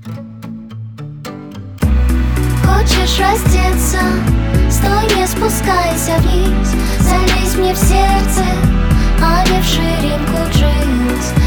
Хочешь раздеться? Стой, не спускайся вниз. Залезь мне в сердце, а не в ширинку джинс.